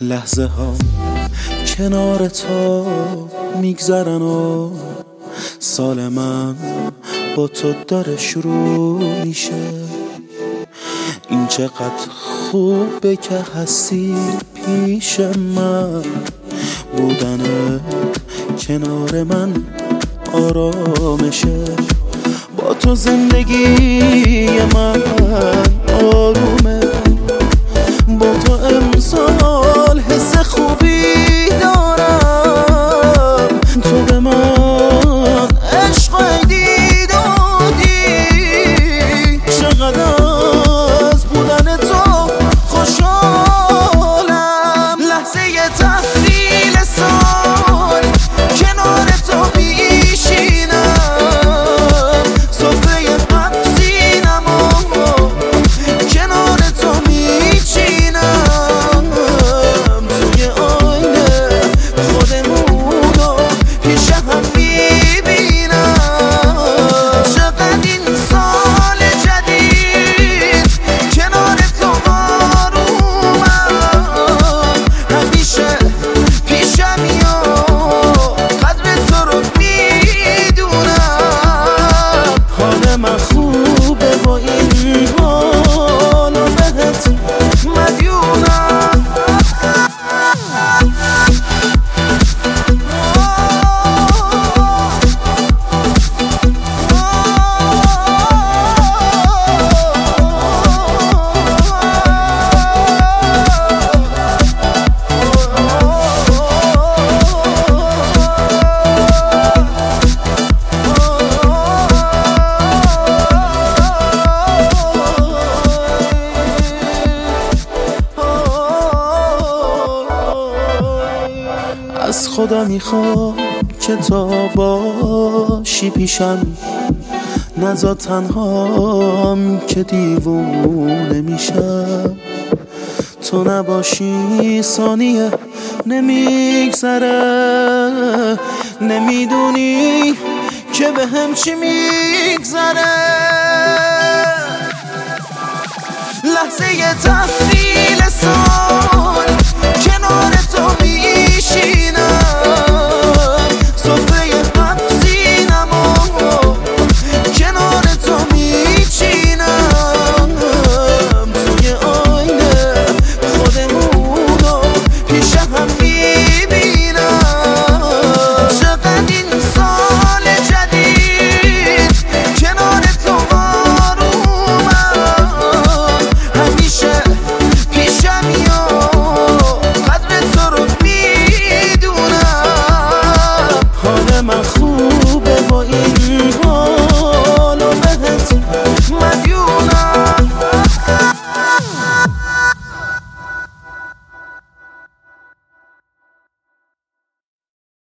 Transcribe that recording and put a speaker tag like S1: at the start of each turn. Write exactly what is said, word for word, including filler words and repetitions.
S1: لحظه ها کنار تو میگذرن و سال من با تو داره شروع میشه. این چقدر خوبه که هستی پیش من، بودن کنار من آرامشه. با تو زندگی من آرومه، با تو امسال حس خوبی دارم. تو به من عشق عیدی دادی، چقدر از بودن تو خوشحالم. لحظه تحویل سال کنار تو میشینم، سفره قبضینم و کنار تو میچینم. توی آینه خودمونو پیش هم میبینم. چقدر این سال جدید کنار تو آرومم، همیشه پیشمی و قدر تو رو میدونم. حال من خوبه با این حال و بهت مدیونم. از خدا میخوام که تا باشی پیشم، نزا تنهام که دیوونه میشم. تو نباشی ثانیه نمیگذره، نمیدونی که به هم چی میگذره. لحظه تفریح